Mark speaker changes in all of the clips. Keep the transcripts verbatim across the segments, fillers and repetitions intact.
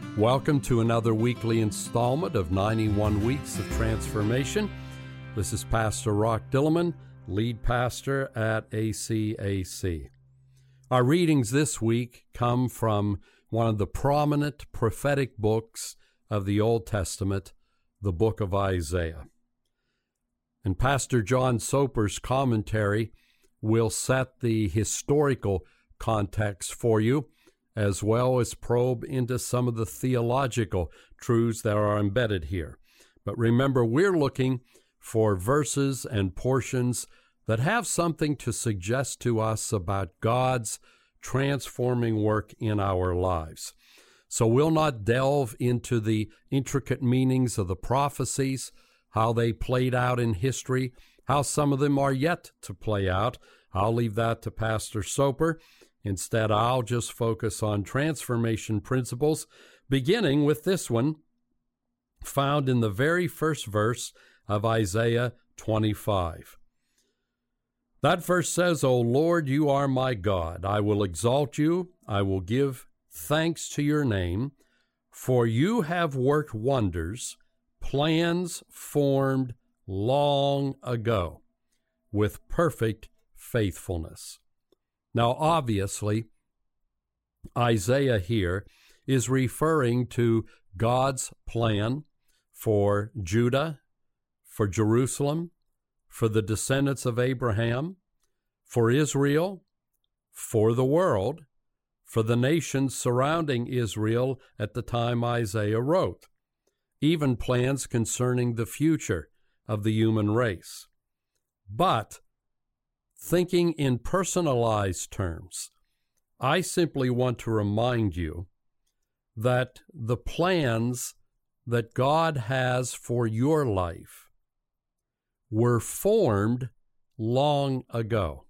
Speaker 1: Welcome to another weekly installment of ninety-one Weeks of Transformation. This is Pastor Rock Dillman, lead pastor at A C A C. Our readings this week come from one of the prominent prophetic books of the Old Testament, the book of Isaiah. And Pastor John Soper's commentary will set the historical context for you, as well as probe into some of the theological truths that are embedded here. But remember, we're looking for verses and portions that have something to suggest to us about God's transforming work in our lives. So we'll not delve into the intricate meanings of the prophecies, how they played out in history, how some of them are yet to play out. I'll leave that to Pastor Soper. Instead, I'll just focus on transformation principles, beginning with this one, found in the very first verse of Isaiah twenty-five. That verse says, "O Lord, you are my God. I will exalt you. I will give thanks to your name, for you have worked wonders, plans formed long ago, with perfect faithfulness." Now, obviously, Isaiah here is referring to God's plan for Judah, for Jerusalem, for the descendants of Abraham, for Israel, for the world, for the nations surrounding Israel at the time Isaiah wrote, even plans concerning the future of the human race. But thinking in personalized terms, I simply want to remind you that the plans that God has for your life were formed long ago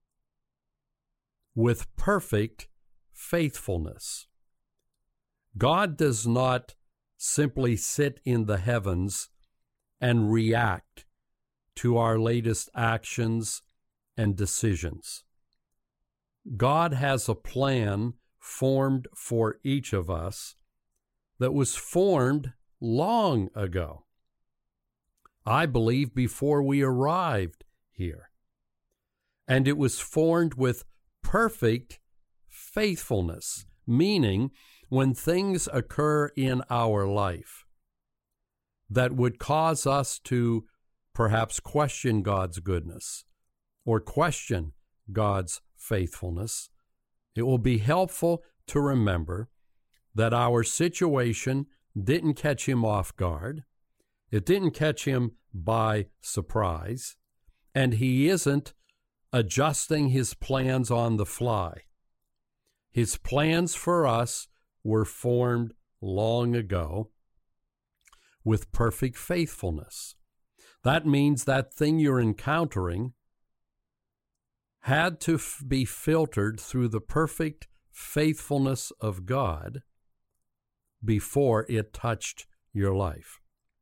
Speaker 1: with perfect faithfulness. God does not simply sit in the heavens and react to our latest actions and decisions. God has a plan formed for each of us that was formed long ago. I believe before we arrived here. And it was formed with perfect faithfulness, meaning when things occur in our life that would cause us to perhaps question God's goodness, or question God's faithfulness, it will be helpful to remember that our situation didn't catch him off guard. It didn't catch him by surprise, and he isn't adjusting his plans on the fly. His plans for us were formed long ago with perfect faithfulness. That means that thing you're encountering had to f- be filtered through the perfect faithfulness of God before it touched your life.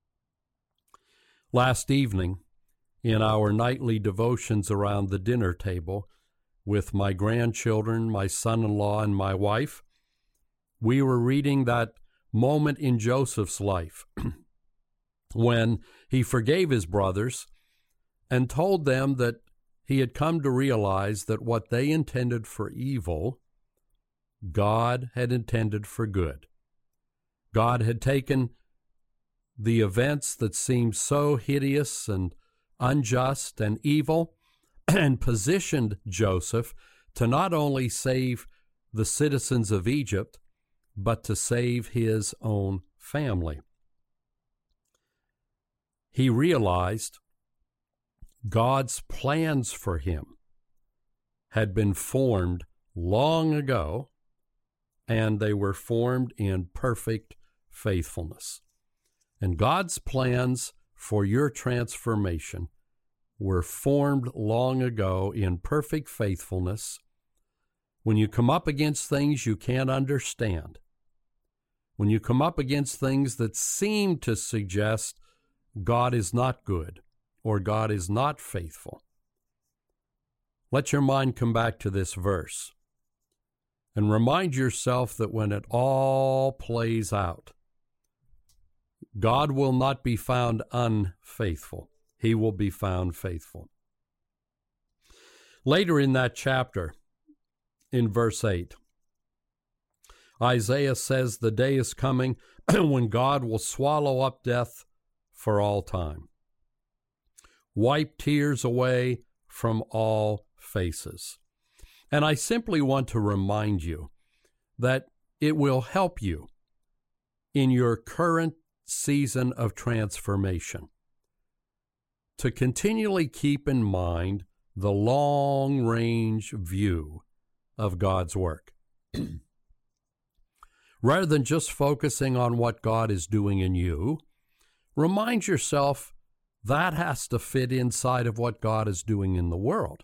Speaker 1: Last evening, in our nightly devotions around the dinner table with my grandchildren, my son-in-law, and my wife, we were reading that moment in Joseph's life when he forgave his brothers and told them that he had come to realize that what they intended for evil, God had intended for good. God had taken the events that seemed so hideous and unjust and evil and positioned Joseph to not only save the citizens of Egypt, but to save his own family. He realized God's plans for him had been formed long ago, and they were formed in perfect faithfulness. And God's plans for your transformation were formed long ago in perfect faithfulness. When you come up against things you can't understand, when you come up against things that seem to suggest God is not good, or God is not faithful, let your mind come back to this verse and remind yourself that when it all plays out, God will not be found unfaithful. He will be found faithful. Later in that chapter, in verse eight, Isaiah says the day is coming when God will swallow up death for all time, wipe tears away from all faces. And I simply want to remind you that it will help you in your current season of transformation to continually keep in mind the long-range view of God's work. Rather than just focusing on what God is doing in you, remind yourself that has to fit inside of what God is doing in the world.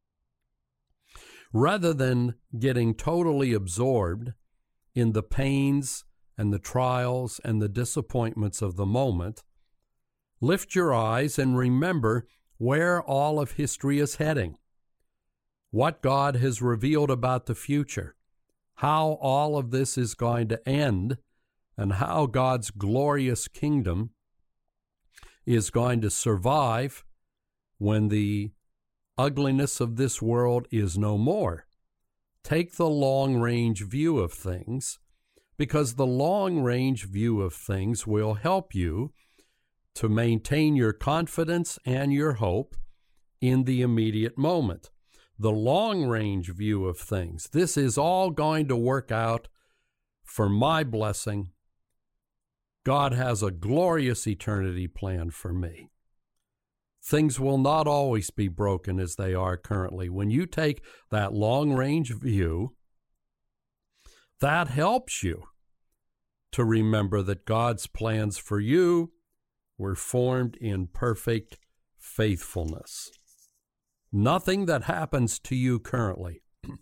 Speaker 1: Rather than getting totally absorbed in the pains and the trials and the disappointments of the moment, lift your eyes and remember where all of history is heading, what God has revealed about the future, how all of this is going to end, and how God's glorious kingdom is going to survive when the ugliness of this world is no more. Take the long-range view of things, because the long-range view of things will help you to maintain your confidence and your hope in the immediate moment. The long-range view of things. This is all going to work out for my blessing. God has a glorious eternity plan for me. Things will not always be broken as they are currently. When you take that long-range view, that helps you to remember that God's plans for you were formed in perfect faithfulness. Nothing that happens to you currently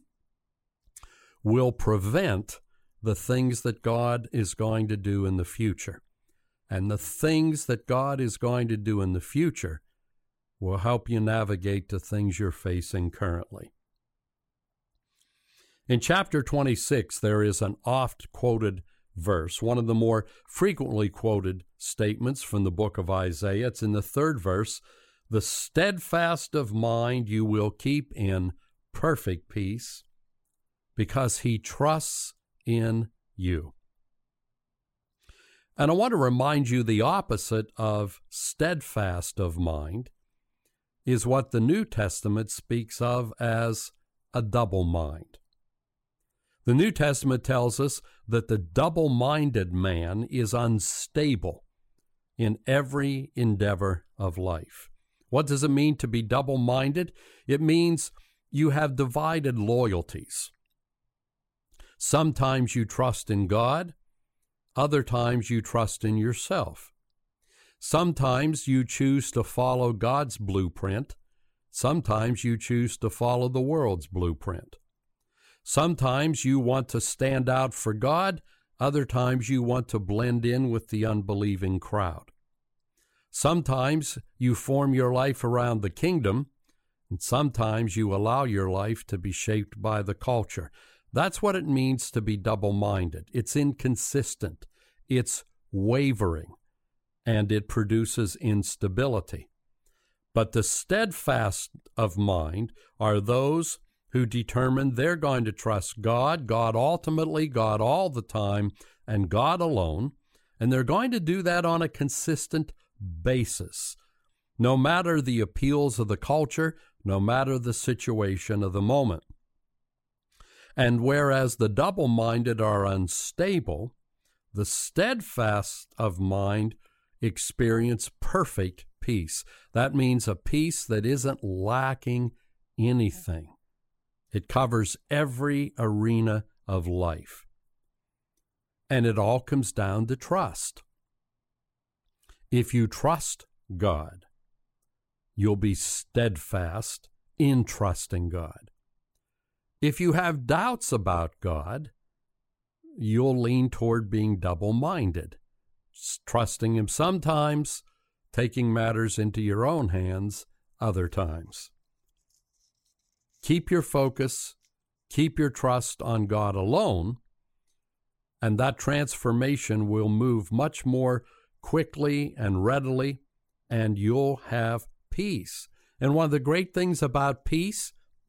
Speaker 1: will prevent the things that God is going to do in the future. And the things that God is going to do in the future will help you navigate the things you're facing currently. In chapter twenty-six, there is an oft-quoted verse, one of the more frequently quoted statements from the book of Isaiah. It's in the third verse. The steadfast of mind you will keep in perfect peace, because he trusts in you. And I want to remind you the opposite of steadfast of mind is what the New Testament speaks of as a double mind. The New Testament tells us that the double-minded man is unstable in every endeavor of life. What does it mean to be double-minded? It means you have divided loyalties. Sometimes you trust in God, other times you trust in yourself. Sometimes you choose to follow God's blueprint, sometimes you choose to follow the world's blueprint. Sometimes you want to stand out for God, other times you want to blend in with the unbelieving crowd. Sometimes you form your life around the kingdom, and sometimes you allow your life to be shaped by the culture. That's what it means to be double-minded. It's inconsistent, it's wavering, and it produces instability. But the steadfast of mind are those who determine they're going to trust God, God ultimately, God all the time, and God alone, and they're going to do that on a consistent basis, no matter the appeals of the culture, no matter the situation of the moment. And whereas the double-minded are unstable, the steadfast of mind experience perfect peace. That means a peace that isn't lacking anything. It covers every arena of life. And it all comes down to trust. If you trust God, you'll be steadfast in trusting God. If you have doubts about God, you'll lean toward being double-minded, trusting Him sometimes, taking matters into your own hands other times. Keep your focus, Keep your trust on God alone, and that transformation will move much more quickly and readily, and you'll have peace. And one of the great things about peace,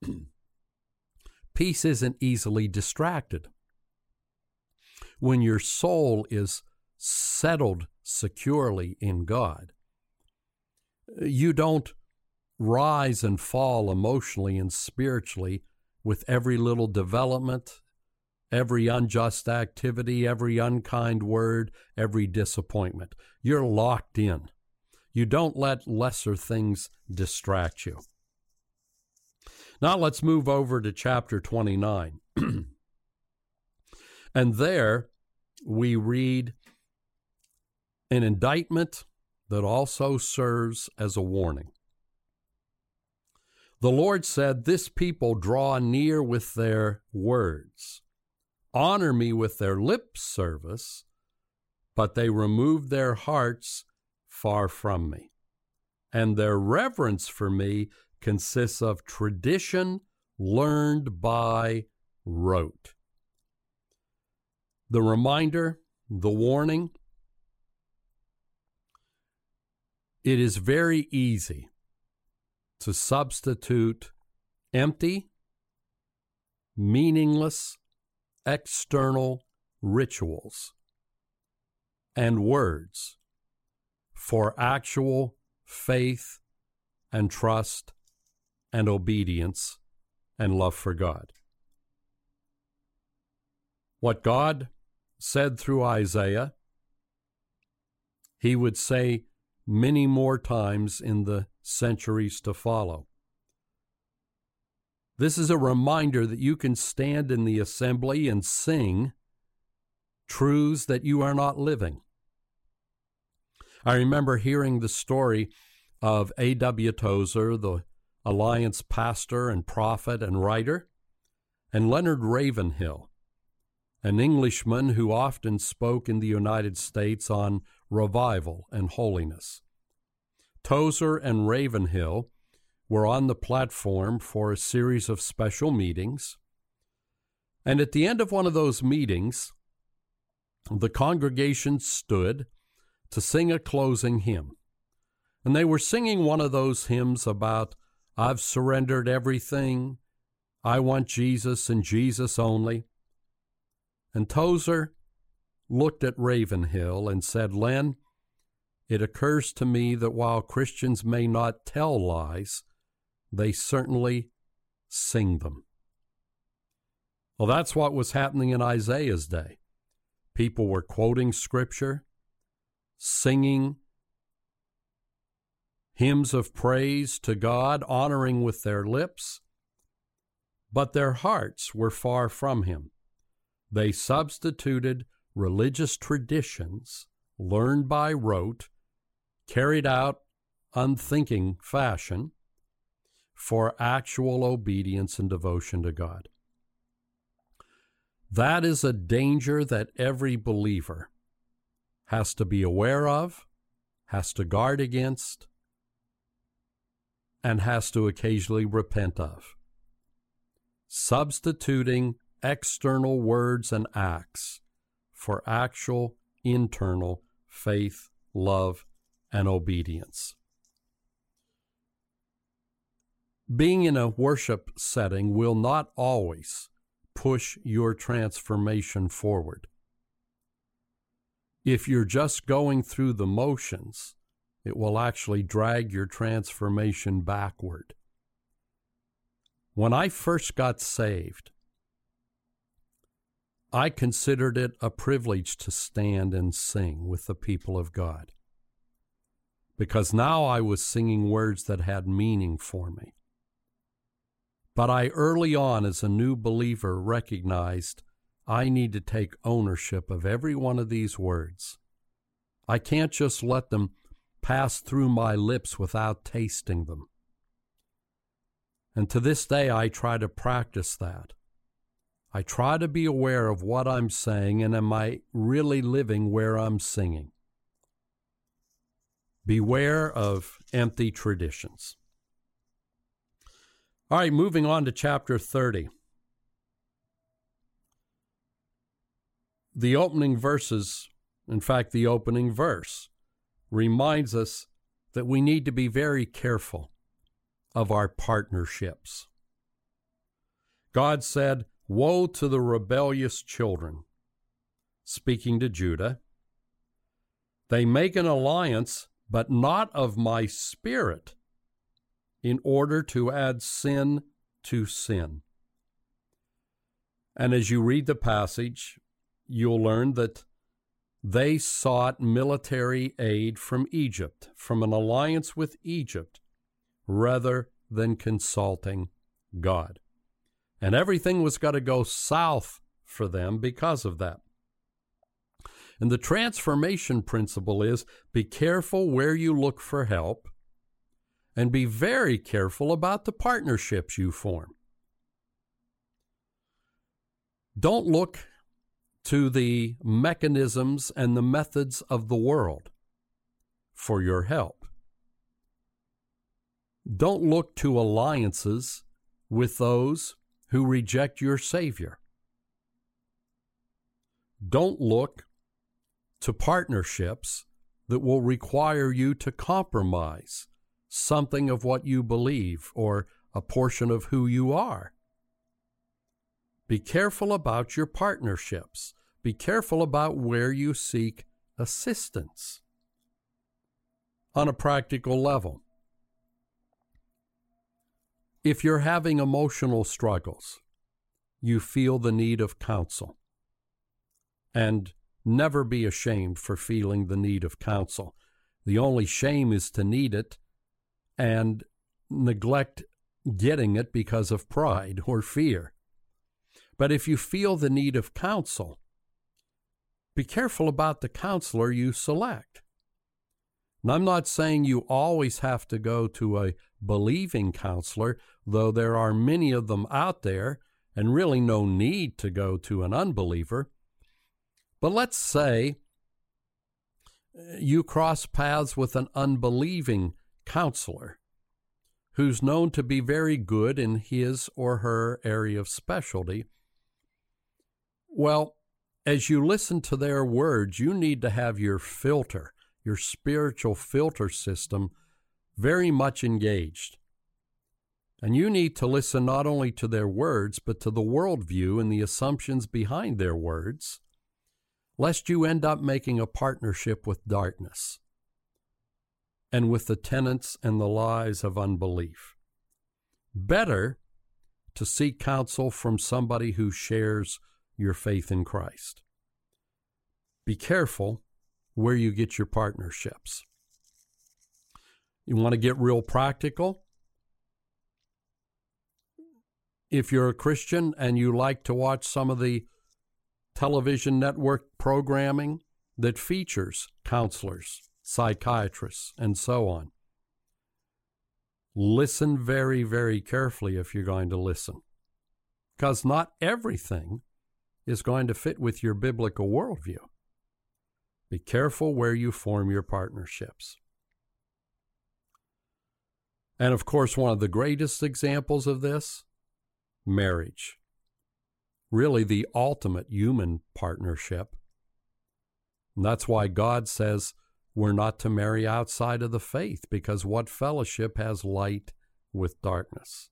Speaker 1: peace isn't easily distracted. When your soul is settled securely in God, you don't rise and fall emotionally and spiritually with every little development, every unjust activity, every unkind word, every disappointment. You're locked in. You don't let lesser things distract you. Now let's move over to chapter twenty-nine. And there we read an indictment that also serves as a warning. The Lord said, "This people draw near with their words, honor me with their lip service, but they remove their hearts far from me. And their reverence for me consists of tradition learned by rote." The reminder, the warning, it is very easy to substitute empty, meaningless, external rituals and words for actual faith and trust and obedience and love for God. What God said through Isaiah, he would say many more times in the centuries to follow. This is a reminder that you can stand in the assembly and sing truths that you are not living. I remember hearing the story of A W Tozer, the Alliance pastor and prophet and writer, and Leonard Ravenhill, an Englishman who often spoke in the United States on revival and holiness. Tozer and Ravenhill were on the platform for a series of special meetings, and at the end of one of those meetings, the congregation stood to sing a closing hymn. And they were singing one of those hymns about, "I've surrendered everything, I want Jesus and Jesus only." And Tozer looked at Ravenhill and said, "Len, it occurs to me that while Christians may not tell lies, they certainly sing them." Well, that's what was happening in Isaiah's day. People were quoting Scripture, singing hymns of praise to God, honoring with their lips, but their hearts were far from him. They substituted religious traditions learned by rote, carried out unthinking fashion, for actual obedience and devotion to God. That is a danger that every believer has to be aware of, has to guard against, and has to occasionally repent of. Substituting external words and acts for actual internal faith, love, and obedience. Being in a worship setting will not always push your transformation forward. If you're just going through the motions, it will actually drag your transformation backward. When I first got saved, I considered it a privilege to stand and sing with the people of God, because now I was singing words that had meaning for me. But I early on as a new believer recognized I need to take ownership of every one of these words. I can't just let them pass through my lips without tasting them. And to this day, I try to practice that. I try to be aware of what I'm saying, and am I really living where I'm singing? Beware of empty traditions. All right, moving on to chapter thirty. the opening verses, in fact, the opening verse, reminds us that we need to be very careful of our partnerships. God said, "Woe to the rebellious children," speaking to Judah. "They make an alliance, but not of my spirit, in order to add sin to sin." And as you read the passage, you'll learn that they sought military aid from Egypt, from an alliance with Egypt, rather than consulting God. And everything was going to go south for them because of that. And the transformation principle is, be careful where you look for help, and be very careful about the partnerships you form. Don't look to the mechanisms and the methods of the world for your help. Don't look to alliances with those who reject your Savior. Don't look to partnerships that will require you to compromise something of what you believe or a portion of who you are. Be careful about your partnerships. Be careful about where you seek assistance. On a practical level, if you're having emotional struggles, you feel the need of counsel. And never be ashamed for feeling the need of counsel. The only shame is to need it and neglect getting it because of pride or fear. But if you feel the need of counsel, be careful about the counselor you select. And I'm not saying you always have to go to a believing counselor, though there are many of them out there, and really no need to go to an unbeliever. But let's say you cross paths with an unbelieving counselor who's known to be very good in his or her area of specialty. Well, as you listen to their words, you need to have your filter, your spiritual filter system, very much engaged. And you need to listen not only to their words, but to the worldview and the assumptions behind their words, lest you end up making a partnership with darkness and with the tenets and the lies of unbelief. Better to seek counsel from somebody who shares your faith in Christ. Be careful where you get your partnerships. You want to get real practical? If you're a Christian and you like to watch some of the television network programming that features counselors, psychiatrists, and so on, listen very, very carefully if you're going to listen, because not everything is going to fit with your biblical worldview. Be careful where you form your partnerships. And of course, one of the greatest examples of this, marriage. Really the ultimate human partnership. And that's why God says we're not to marry outside of the faith, because what fellowship has light with darkness?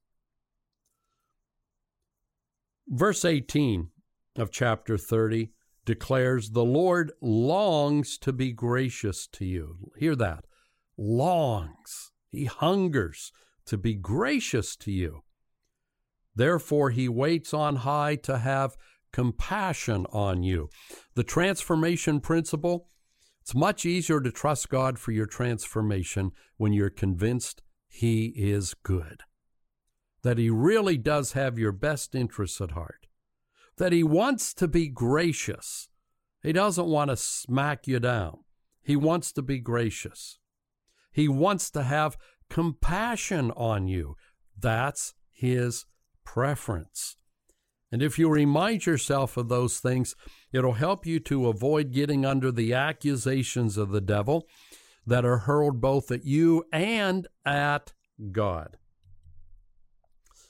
Speaker 1: Verse eighteen of chapter thirty declares, "The Lord longs to be gracious to you." Hear that. Longs. He hungers to be gracious to you. Therefore, he waits on high to have compassion on you. The transformation principle, it's much easier to trust God for your transformation when you're convinced he is good, that he really does have your best interests at heart, that he wants to be gracious. He doesn't want to smack you down. He wants to be gracious. He wants to have compassion on you. That's his preference. And if you remind yourself of those things, it'll help you to avoid getting under the accusations of the devil that are hurled both at you and at God.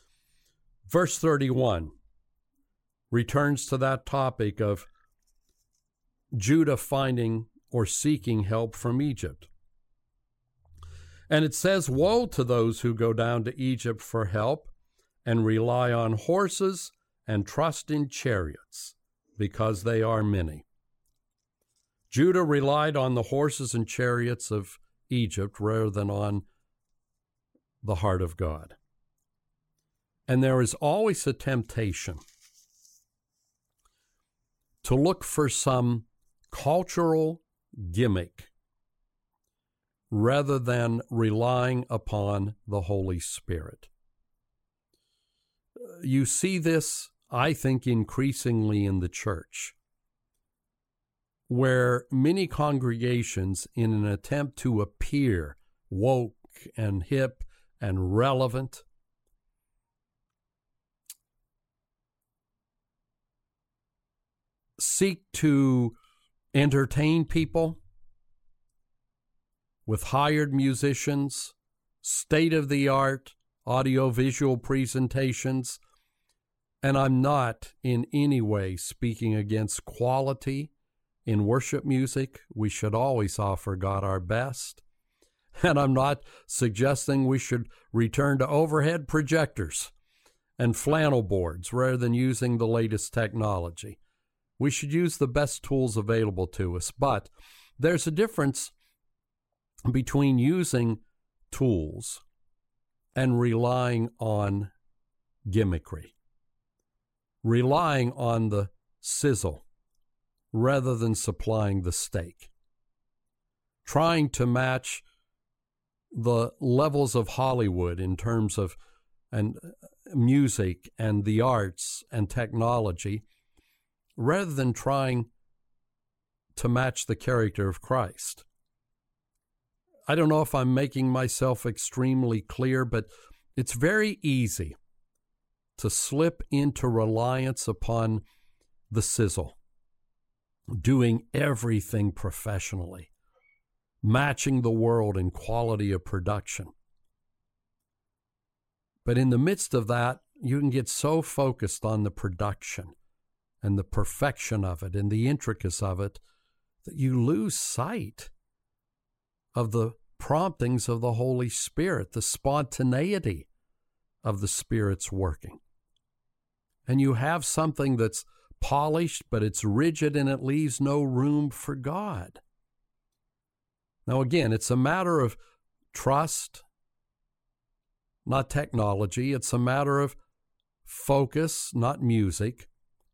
Speaker 1: Verse thirty-one returns to that topic of Judah finding or seeking help from Egypt. And it says, woe to those who go down to Egypt for help and rely on horses and trust in chariots, because they are many. Judah relied on the horses and chariots of Egypt rather than on the heart of God. And there is always a temptation to look for some cultural gimmick rather than relying upon the Holy Spirit. You see this, I think, increasingly in the church, where many congregations, in an attempt to appear woke and hip and relevant, seek to entertain people with hired musicians, state-of-the-art audiovisual presentations. And I'm not in any way speaking against quality in worship music. We should always offer God our best. And I'm not suggesting we should return to overhead projectors and flannel boards rather than using the latest technology. We should use the best tools available to us. But there's a difference between using tools and relying on gimmickry, relying on the sizzle rather than supplying the steak, trying to match the levels of Hollywood in terms of and music and the arts and technology, rather than trying to match the character of Christ. I don't know if I'm making myself extremely clear, but it's very easy to slip into reliance upon the sizzle, doing everything professionally, matching the world in quality of production. But in the midst of that, you can get so focused on the production and the perfection of it and the intricacies of it that you lose sight of the promptings of the Holy Spirit, the spontaneity of the Spirit's working. And you have something that's polished, but it's rigid and it leaves no room for God. Now, again, it's a matter of trust, not technology. It's a matter of focus, not music.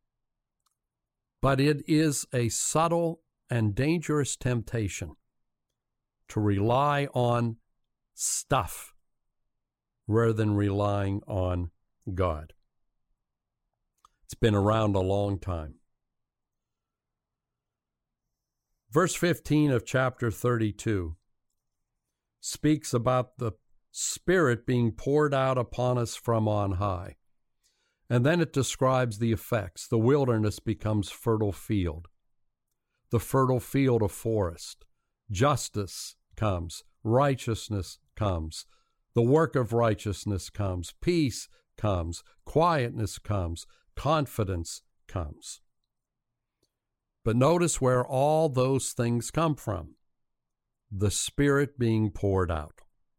Speaker 1: But it is a subtle and dangerous temptation to rely on stuff rather than relying on God. It's been around a long time. Verse fifteen of chapter thirty-two speaks about the Spirit being poured out upon us from on high. And then it describes the effects. The wilderness becomes fertile field. The fertile field a forest. Justice comes. Righteousness comes. The work of righteousness comes. Peace comes. Quietness comes. Confidence comes. But notice where all those things come from. The Spirit being poured out.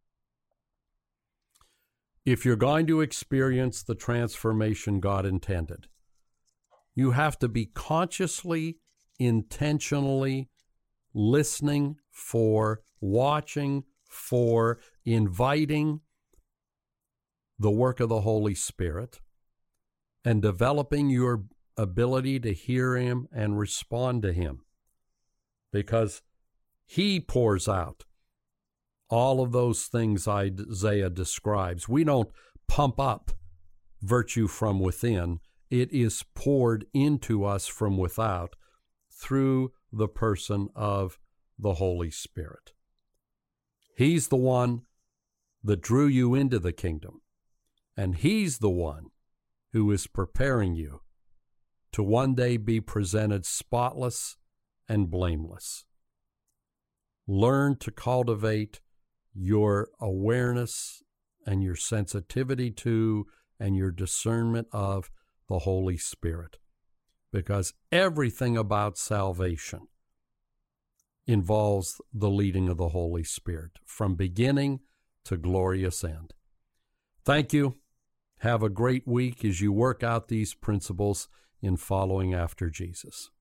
Speaker 1: If you're going to experience the transformation God intended, you have to be consciously, intentionally listening for, watching for, inviting the work of the Holy Spirit, and developing your ability to hear Him and respond to Him, because He pours out all of those things Isaiah describes. We don't pump up virtue from within. It is poured into us from without through the person of the Holy Spirit. He's the one that drew you into the kingdom, and He's the one who is preparing you to one day be presented spotless and blameless. Learn to cultivate your awareness and your sensitivity to and your discernment of the Holy Spirit, because everything about salvation involves the leading of the Holy Spirit from beginning to glorious end. Thank you. Have a great week as you work out these principles in following after Jesus.